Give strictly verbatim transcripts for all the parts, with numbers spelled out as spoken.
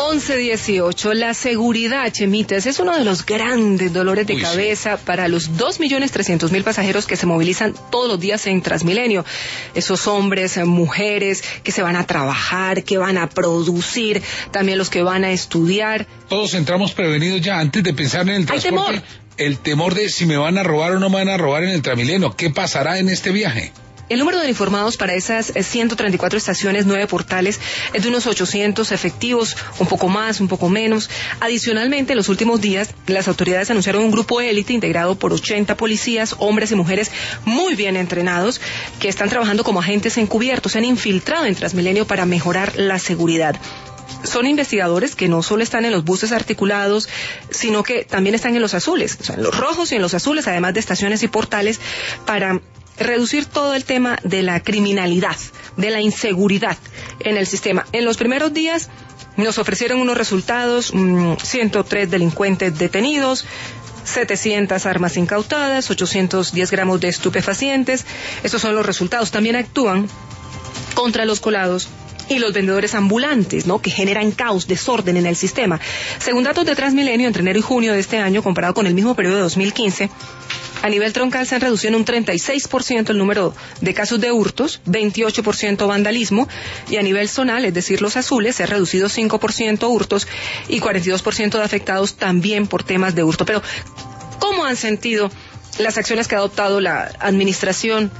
once dieciocho, la seguridad, Chemitas, es uno de los grandes dolores de Uy, cabeza sí. para los dos millones trescientos mil pasajeros que se movilizan todos los días en Transmilenio. Esos hombres, mujeres que se van a trabajar, que van a producir, también los que van a estudiar. Todos entramos prevenidos ya antes de pensar en el transporte. Hay temor. El temor de si me van a robar o no me van a robar en el Transmilenio. ¿Qué pasará en este viaje? El número de uniformados para esas ciento treinta y cuatro estaciones, nueve portales, es de unos ochocientos efectivos, un poco más, un poco menos. Adicionalmente, en los últimos días, las autoridades anunciaron un grupo élite integrado por ochenta policías, hombres y mujeres muy bien entrenados, que están trabajando como agentes encubiertos, se han infiltrado en Transmilenio para mejorar la seguridad. Son investigadores que no solo están en los buses articulados, sino que también están en los azules, o sea, en los rojos y en los azules, además de estaciones y portales, para reducir todo el tema de la criminalidad, de la inseguridad en el sistema. En los primeros días nos ofrecieron unos resultados, mmm, ciento tres delincuentes detenidos, setecientas armas incautadas, ochocientos diez gramos de estupefacientes. Esos son los resultados. También actúan contra los colados y los vendedores ambulantes, ¿no?, que generan caos, desorden en el sistema. Según datos de Transmilenio, entre enero y junio de este año, comparado con el mismo periodo de dos mil quince, a nivel troncal se han reducido en un treinta y seis por ciento el número de casos de hurtos, veintiocho por ciento vandalismo, y a nivel zonal, es decir, los azules, se ha reducido cinco por ciento hurtos y cuarenta y dos por ciento de afectados también por temas de hurto. Pero, ¿cómo han sentido las acciones que ha adoptado la administración,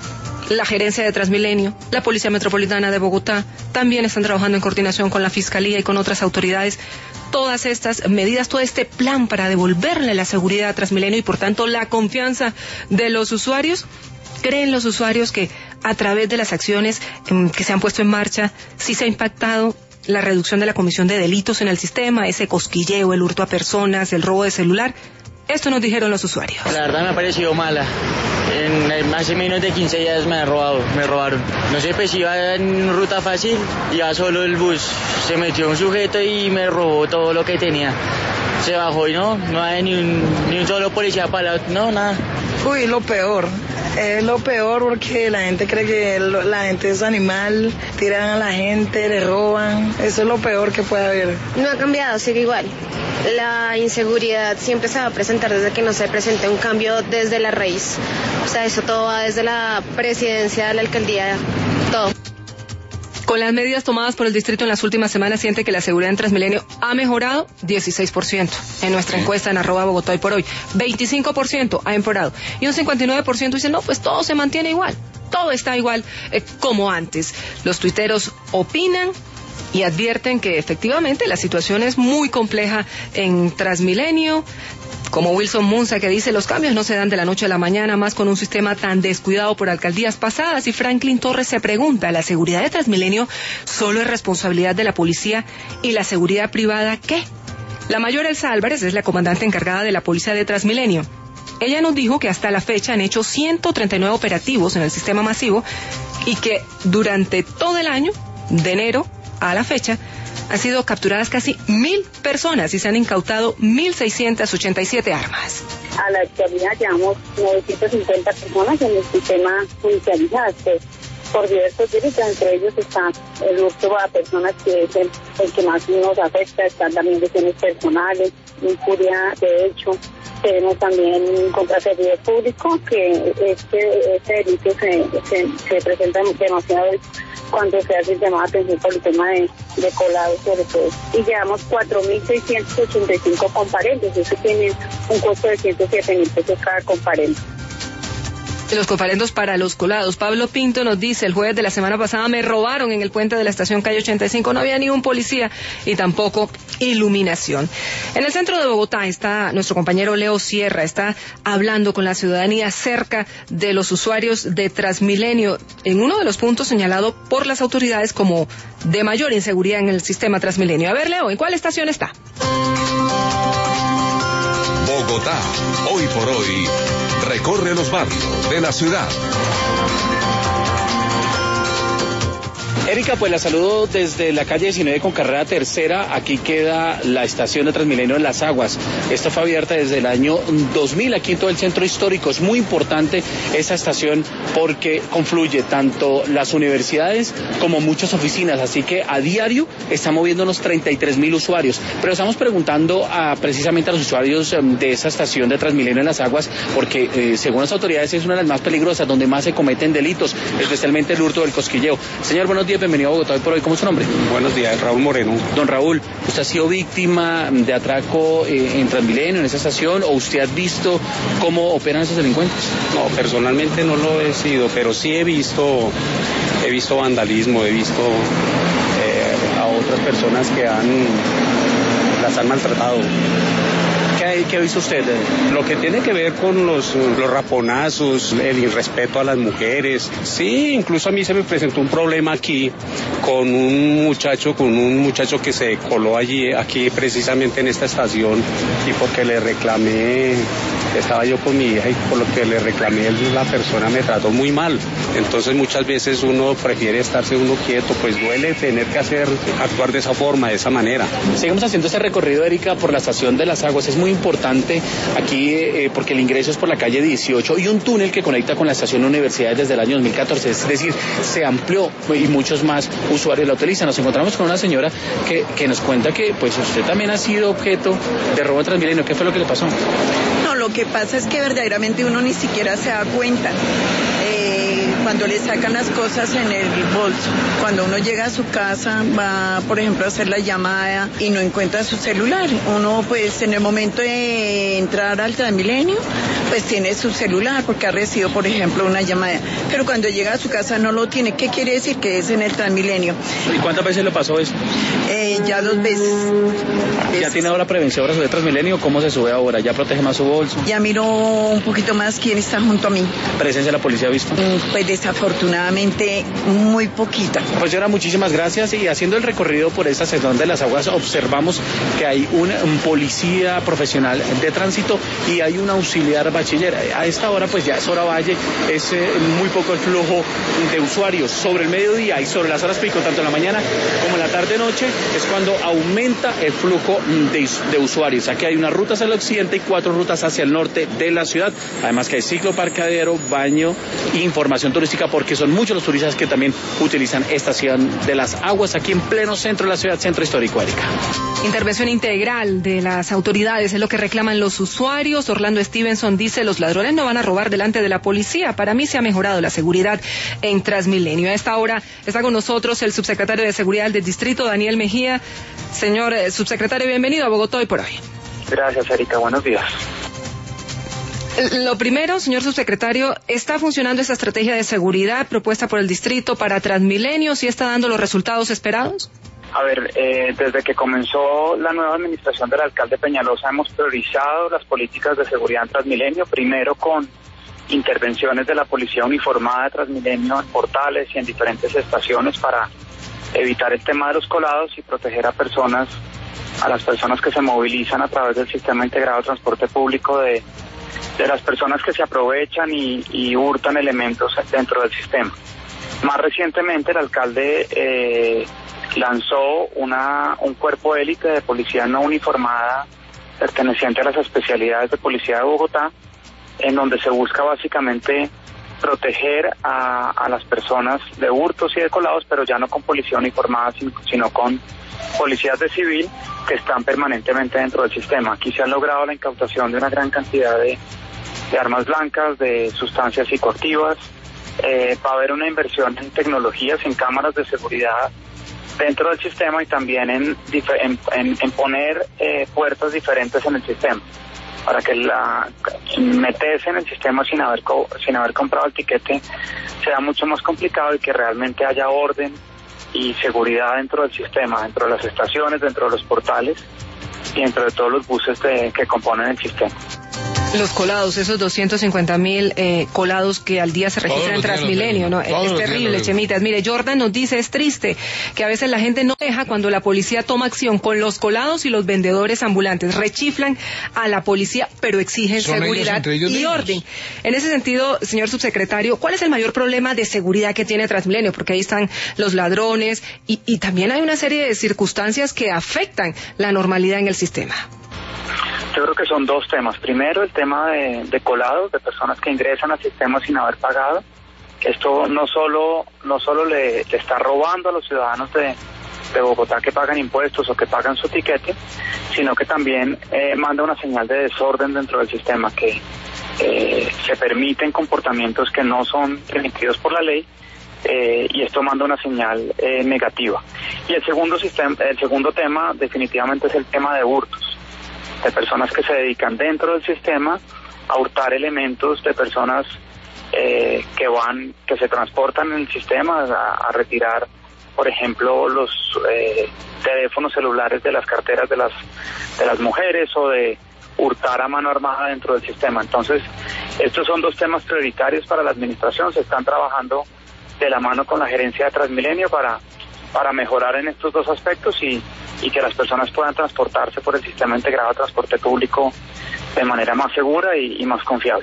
la gerencia de Transmilenio, la Policía Metropolitana de Bogotá? También están trabajando en coordinación con la Fiscalía y con otras autoridades. Todas estas medidas, todo este plan para devolverle la seguridad a Transmilenio y por tanto la confianza de los usuarios. ¿Creen los usuarios que a través de las acciones eh, que se han puesto en marcha sí se ha impactado la reducción de la comisión de delitos en el sistema, ese cosquilleo, el hurto a personas, el robo de celular? Esto nos dijeron los usuarios. La verdad me ha parecido mala. En hace menos de quince días me han robado, me robaron. No sé, pues iba en ruta fácil, iba solo el bus. Se metió un sujeto y me robó todo lo que tenía. Se bajó y no, no hay ni un, ni un solo policía para la, no, nada. Uy, lo peor. Es lo peor porque la gente cree que la gente es animal, tiran a la gente, le roban. Eso es lo peor que puede haber. No ha cambiado, sigue igual. La inseguridad siempre se va a presentar desde que no se presente un cambio desde la raíz. O sea, eso todo va desde la presidencia, la alcaldía, todo. Con las medidas tomadas por el distrito en las últimas semanas, siente que la seguridad en Transmilenio ha mejorado dieciséis por ciento en nuestra sí. encuesta en arroba Bogotá hoy por hoy. veinticinco por ciento ha empeorado. Y un cincuenta y nueve por ciento dice, no, pues todo se mantiene igual. Todo está igual eh, como antes. Los tuiteros opinan y advierten que efectivamente la situación es muy compleja en Transmilenio. Como Wilson Munza, que dice, los cambios no se dan de la noche a la mañana, más con un sistema tan descuidado por alcaldías pasadas. Y Franklin Torres se pregunta, ¿la seguridad de Transmilenio solo es responsabilidad de la policía y la seguridad privada qué? La mayor Elsa Álvarez es la comandante encargada de la policía de Transmilenio. Ella nos dijo que hasta la fecha han hecho ciento treinta y nueve operativos en el sistema masivo y que durante todo el año, de enero a la fecha, han sido capturadas casi mil personas y se han incautado mil seiscientas ochenta y siete armas. A la actualidad llevamos novecientas cincuenta personas en el sistema judicializado, pues, por diversos delitos, entre ellos está el hurto a personas, que es el, el que más nos afecta, están también lesiones personales, injuria de hecho. Tenemos también contra servidor público, que este, este delito se, se, se presenta demasiado cuando se hace el llamado a atención por el tema de, de colado sobre todo. Y llevamos cuatro mil seiscientos ochenta y cinco comparendos, eso tiene un costo de ciento siete mil pesos cada comparendo. Los comparendos para los colados. Pablo Pinto nos dice, el jueves de la semana pasada me robaron en el puente de la estación calle ochenta y cinco, no había ni un policía y tampoco iluminación. En el centro de Bogotá está nuestro compañero Leo Sierra, está hablando con la ciudadanía acerca de los usuarios de Transmilenio en uno de los puntos señalado por las autoridades como de mayor inseguridad en el sistema Transmilenio. A ver, Leo, ¿en cuál estación está? Bogotá, hoy por hoy, recorre los barrios de la ciudad. Erika, pues la saludo desde la calle diecinueve con carrera tercera. Aquí queda la estación de Transmilenio en Las Aguas. Esta fue abierta desde el año dos mil aquí en todo el centro histórico. Es muy importante esa estación porque confluye tanto las universidades como muchas oficinas. Así que a diario está moviendo unos treinta y tres mil usuarios. Pero estamos preguntando a, precisamente a los usuarios de esa estación de Transmilenio en Las Aguas porque eh, según las autoridades es una de las más peligrosas, donde más se cometen delitos, especialmente el hurto del cosquilleo. Señor, buenos días. Bienvenido a Bogotá hoy por hoy. ¿Cómo es su nombre? Buenos días, Raúl Moreno. Don Raúl, ¿usted ha sido víctima de atraco eh, en Transmilenio, en esa estación, o usted ha visto cómo operan esos delincuentes? No, personalmente no lo he sido, pero sí he visto, he visto vandalismo, he visto eh, a otras personas que han, las han maltratado. ¿Qué, ¿Qué ha visto usted? Lo que tiene que ver con los, los raponazos, el irrespeto a las mujeres. Sí, incluso a mí se me presentó un problema aquí con un muchacho, con un muchacho que se coló allí, aquí precisamente en esta estación, y porque le reclamé, estaba yo con mi hija y por lo que le reclamé, la persona me trató muy mal. Entonces muchas veces uno prefiere estarse uno quieto, pues duele tener que hacer, actuar de esa forma, de esa manera. Seguimos haciendo este recorrido, Erika, por la estación de Las Aguas. Es muy importante aquí eh, porque el ingreso es por la calle dieciocho y un túnel que conecta con la estación Universidad desde el año dos mil catorce, es decir, se amplió y muchos más usuarios la utilizan. Nos encontramos con una señora que, que nos cuenta que pues usted también ha sido objeto de robo de Transmilenio. ¿Qué fue lo que le pasó? No, lo que pasa es que verdaderamente uno ni siquiera se da cuenta. Eh, cuando le sacan las cosas en el bolso, cuando uno llega a su casa, va por ejemplo a hacer la llamada y no encuentra su celular, uno pues en el momento de entrar al Transmilenio pues tiene su celular porque ha recibido por ejemplo una llamada, pero cuando llega a su casa no lo tiene. ¿Qué quiere decir? Que es en el Transmilenio. ¿Y cuántas veces le pasó eso? Eh, ya dos veces. ¿Ya es... tiene ahora prevención para subir Transmilenio? ¿Cómo se sube ahora? ¿Ya protege más su bolso? Ya miro un poquito más quién está junto a mí. ¿Presencia de la policía ha visto? Pues desafortunadamente muy poquita. Pues señora, muchísimas gracias. Y haciendo el recorrido por esta sección de Las Aguas observamos que hay un, un policía profesional de tránsito y hay un auxiliar bachiller. A esta hora pues ya es hora valle, es eh, muy poco el flujo de usuarios. Sobre el mediodía y sobre las horas pico, tanto en la mañana como en la tarde-noche, es cuando aumenta el flujo de, de usuarios. Aquí hay unas rutas al occidente y cuatro rutas hacia el norte de la ciudad. Además que hay ciclo, parqueadero, baño e información turística, porque son muchos los turistas que también utilizan estación de Las Aguas aquí en pleno centro de la ciudad, centro histórico, Erika. Intervención integral de las autoridades es lo que reclaman los usuarios. Orlando Stevenson dice: los ladrones no van a robar delante de la policía. Para mí se ha mejorado la seguridad en Transmilenio. A esta hora está con nosotros el subsecretario de Seguridad del Distrito, Daniel Mejía. Señor eh, subsecretario, bienvenido a Bogotá hoy por hoy. Gracias, Erika. Buenos días. Lo primero, señor subsecretario, ¿está funcionando esa estrategia de seguridad propuesta por el distrito para Transmilenio? ¿Sí está dando los resultados esperados? A ver, eh, desde que comenzó la nueva administración del alcalde Peñalosa hemos priorizado las políticas de seguridad en Transmilenio, primero con intervenciones de la policía uniformada de Transmilenio en portales y en diferentes estaciones para evitar el tema de los colados y proteger a personas, a las personas que se movilizan a través del sistema integrado de transporte público de de las personas que se aprovechan y, y hurtan elementos dentro del sistema. Más recientemente el alcalde eh, lanzó una un cuerpo élite de policía no uniformada perteneciente a las especialidades de policía de Bogotá, en donde se busca básicamente proteger a, a las personas de hurtos y de colados, pero ya no con policía uniformada, sino, sino con policías de civil que están permanentemente dentro del sistema. Aquí se ha logrado la incautación de una gran cantidad de, de armas blancas, de sustancias psicoactivas. Eh, va a haber una inversión en tecnologías, en cámaras de seguridad dentro del sistema y también en, en, en, en poner eh, puertas diferentes en el sistema, para que la meterse en el sistema sin haber, co sin haber comprado el tiquete sea mucho más complicado y que realmente haya orden y seguridad dentro del sistema, dentro de las estaciones, dentro de los portales y dentro de todos los buses de, que componen el sistema. Los colados, esos doscientos cincuenta mil eh, colados que al día se registran en Transmilenio, ¿no? Es terrible, Chemitas. Mire, Jordan nos dice, es triste que a veces la gente no deja cuando la policía toma acción con los colados y los vendedores ambulantes. Rechiflan a la policía, pero exigen Son seguridad ellos, y ellos orden. En ese sentido, señor subsecretario, ¿cuál es el mayor problema de seguridad que tiene Transmilenio? Porque ahí están los ladrones y, y también hay una serie de circunstancias que afectan la normalidad en el sistema. Yo creo que son dos temas. Primero, el tema de, de colados, de personas que ingresan al sistema sin haber pagado. Esto no solo no solo le, le está robando a los ciudadanos de, de Bogotá que pagan impuestos o que pagan su tiquete, sino que también eh, manda una señal de desorden dentro del sistema, que eh, se permiten comportamientos que no son permitidos por la ley, eh, y esto manda una señal eh, negativa. Y el segundo sistema, el segundo tema definitivamente es el tema de hurtos, de personas que se dedican dentro del sistema a hurtar elementos de personas eh, que van, que se transportan en el sistema a, a retirar, por ejemplo, los eh, teléfonos celulares de las carteras de las de las mujeres, o de hurtar a mano armada dentro del sistema. Entonces, estos son dos temas prioritarios para la administración. Se están trabajando de la mano con la gerencia de Transmilenio para para mejorar en estos dos aspectos y, y que las personas puedan transportarse por el sistema integrado de transporte público de manera más segura y, y más confiable.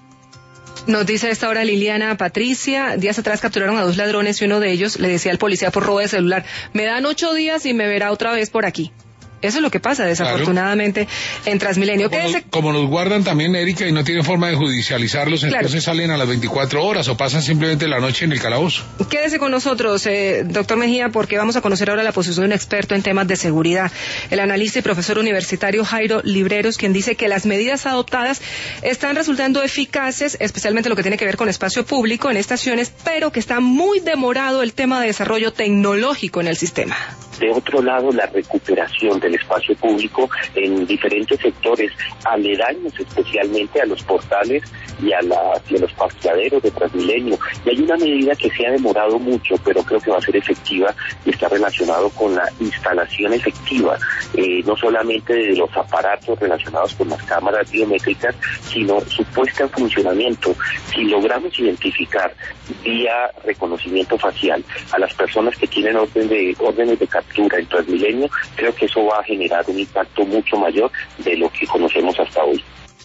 Nos dice a esta hora Liliana Patricia, días atrás capturaron a dos ladrones y uno de ellos le decía al policía por robo de celular, me dan ocho días y me verá otra vez por aquí. Eso es lo que pasa, desafortunadamente, claro, en Transmilenio. Como, nos, como nos guardan también, Erika, y no tienen forma de judicializarlos, claro, entonces salen a las veinticuatro horas o pasan simplemente la noche en el calabozo. Quédese con nosotros, eh, doctor Mejía, porque vamos a conocer ahora la posición de un experto en temas de seguridad, el analista y profesor universitario Jairo Libreros, quien dice que las medidas adoptadas están resultando eficaces, especialmente lo que tiene que ver con espacio público en estaciones, pero que está muy demorado el tema de desarrollo tecnológico en el sistema. De otro lado, la recuperación del espacio público en diferentes sectores aledaños, especialmente a los portales y a, la, y a los parqueaderos de Transmilenio. Y hay una medida que se ha demorado mucho, pero creo que va a ser efectiva y está relacionado con la instalación efectiva, eh, no solamente de los aparatos relacionados con las cámaras biométricas, sino su puesta en funcionamiento. Si logramos identificar vía reconocimiento facial a las personas que tienen orden de, órdenes de captura en Transmilenio, creo que eso va a generar un impacto mucho mayor de lo que conocemos hasta hoy.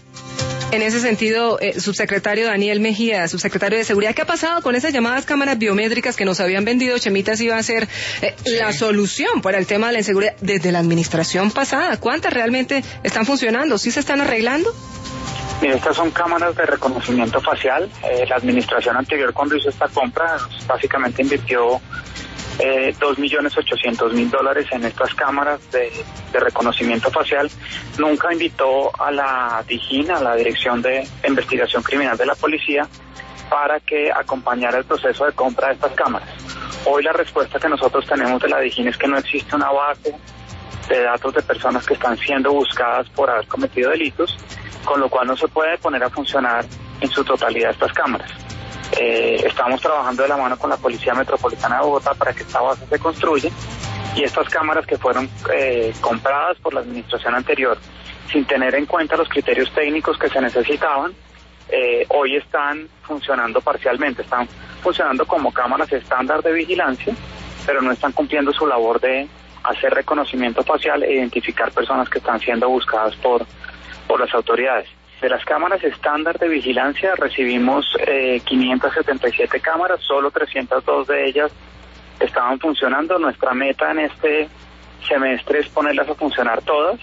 En ese sentido, eh, subsecretario Daniel Mejía, subsecretario de Seguridad, ¿qué ha pasado con esas llamadas cámaras biométricas que nos habían vendido? Chemitas iba a ser eh, sí. la solución para el tema de la inseguridad desde la administración pasada. ¿Cuántas realmente están funcionando? ¿Sí se están arreglando? Mira, estas son cámaras de reconocimiento facial. Eh, la administración anterior, cuando hizo esta compra, básicamente invirtió Eh, dos millones ochocientos mil dólares en estas cámaras de, de reconocimiento facial. Nunca invitó a la DIJÍN, a la Dirección de Investigación Criminal de la Policía, para que acompañara el proceso de compra de estas cámaras. Hoy la respuesta que nosotros tenemos de la DIJÍN es que no existe una base de datos de personas que están siendo buscadas por haber cometido delitos, con lo cual no se puede poner a funcionar en su totalidad estas cámaras. Eh, estamos trabajando de la mano con la Policía Metropolitana de Bogotá para que esta base se construya, y estas cámaras que fueron eh, compradas por la administración anterior sin tener en cuenta los criterios técnicos que se necesitaban, eh, hoy están funcionando parcialmente, están funcionando como cámaras estándar de vigilancia, pero no están cumpliendo su labor de hacer reconocimiento facial e identificar personas que están siendo buscadas por, por las autoridades. De las cámaras estándar de vigilancia recibimos eh, quinientas setenta y siete cámaras, solo trescientas dos de ellas estaban funcionando. Nuestra meta en este semestre es ponerlas a funcionar todas,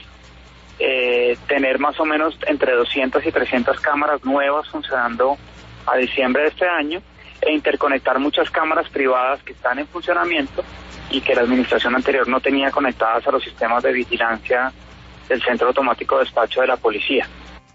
eh, tener más o menos entre doscientas y trescientas cámaras nuevas funcionando a diciembre de este año, e interconectar muchas cámaras privadas que están en funcionamiento y que la administración anterior no tenía conectadas a los sistemas de vigilancia del Centro Automático de Despacho de la Policía.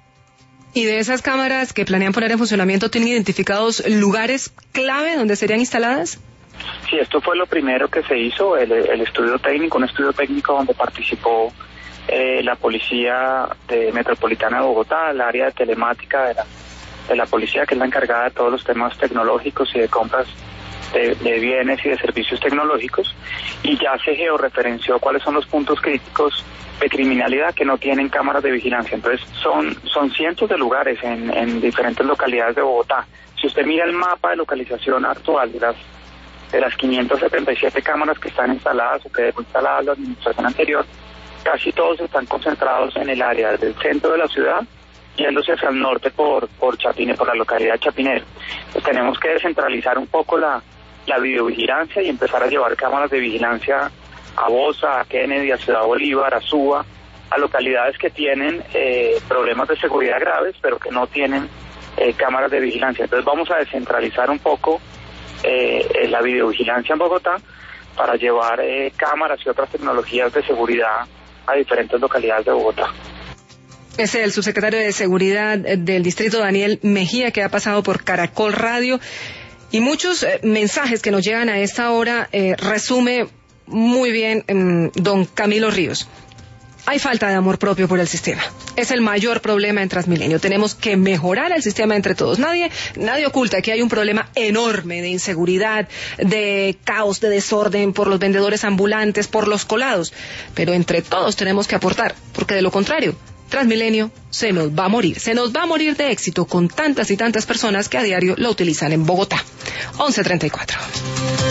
¿Y de esas cámaras que planean poner en funcionamiento tienen identificados lugares clave donde serían instaladas? Sí, esto fue lo primero que se hizo, el, el estudio técnico, un estudio técnico donde participó eh, la Policía de Metropolitana de Bogotá, el área de telemática de la, de la Policía, que es la encargada de todos los temas tecnológicos y de compras de, de bienes y de servicios tecnológicos, y ya se georreferenció cuáles son los puntos críticos de criminalidad que no tienen cámaras de vigilancia. Entonces son son cientos de lugares en, en diferentes localidades de Bogotá. Si usted mira el mapa de localización actual de las de las quinientas setenta y siete cámaras que están instaladas o que dejó instaladas la administración anterior, casi todos están concentrados en el área del centro de la ciudad, yéndose hacia el norte por por Chapinero, por la localidad de Chapinero. Entonces tenemos que descentralizar un poco la, la videovigilancia y empezar a llevar cámaras de vigilancia a Bosa, a Kennedy, a Ciudad Bolívar, a Suba, a localidades que tienen eh, problemas de seguridad graves, pero que no tienen eh, cámaras de vigilancia. Entonces vamos a descentralizar un poco eh, la videovigilancia en Bogotá para llevar eh, cámaras y otras tecnologías de seguridad a diferentes localidades de Bogotá. Es el subsecretario de Seguridad del Distrito, Daniel Mejía, que ha pasado por Caracol Radio. Y muchos eh, mensajes que nos llegan a esta hora eh, resume muy bien eh, don Camilo Ríos. Hay falta de amor propio por el sistema. Es el mayor problema en Transmilenio. Tenemos que mejorar el sistema entre todos. Nadie, nadie oculta que hay un problema enorme de inseguridad, de caos, de desorden por los vendedores ambulantes, por los colados. Pero entre todos tenemos que aportar, porque de lo contrario, Transmilenio se nos va a morir. Se nos va a morir de éxito con tantas y tantas personas que a diario lo utilizan en Bogotá. once treinta y cuatro.